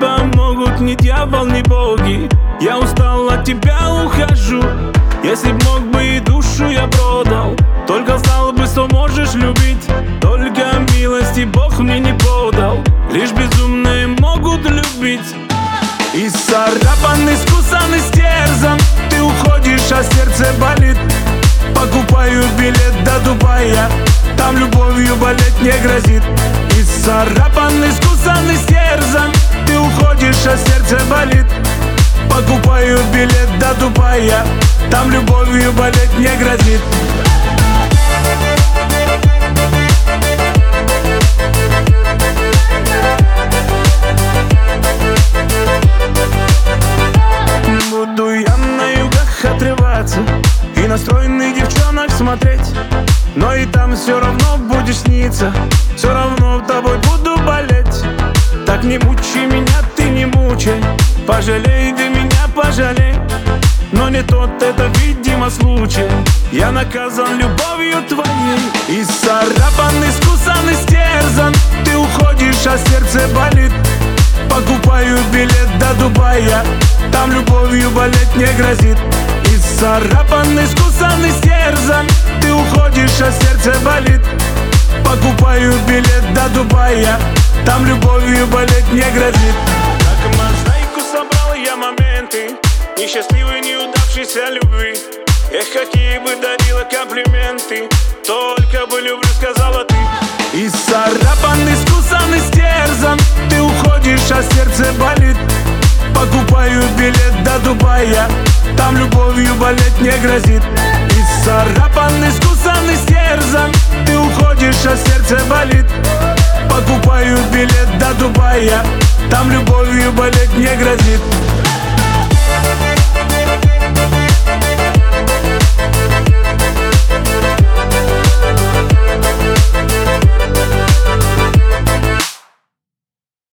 помогут ни дьявол, ни боги. Я устал от тебя, ухожу. Если б мог бы, и душу я продал. Только знал бы, что можешь любить. Только милости Бог мне не подал. Лишь безумные могут любить. Исцарапан, искусан, истерзан. Ты уходишь, а сердце болит. Покупаю билет до Дубая. Там любовью болеть не грозит. Исцарапан, искусан, истерзан. Ты уходишь, а сердце болит. Покупаю билет до Дубая. Там любовью болеть не грозит. Буду я на югах отрываться и на стройных девчонок смотреть. Но и там все равно будешь сниться. Все равно тобой буду болеть. Так не мучи меня, ты не мучай. Пожалей ты меня, пожалей. Но не тот это, видимо, случай. Я наказан любовью твоей. Исцарапан, искусан, истерзан. Ты уходишь, а сердце болит. Покупаю билет до Дубая. Там любовью болеть не грозит. Исцарапан, искусан, истерзан. Ты уходишь, а сердце болит. Покупаю билет до Дубая. Там любовью болеть не грозит. Как мозаику собрал я моменты несчастливой, неудавшейся любви. Эх, какие бы дарила комплименты. Только бы люблю, сказала ты. Исцарапан, искусан, истерзан. Ты уходишь, а сердце болит. Покупаю билет до Дубая. Там любовью болеть не грозит. Исцарапан, искусан, истерзан. Ты уходишь, а сердце болит. Покупаю билет до Дубая. Там любовью болеть не грозит.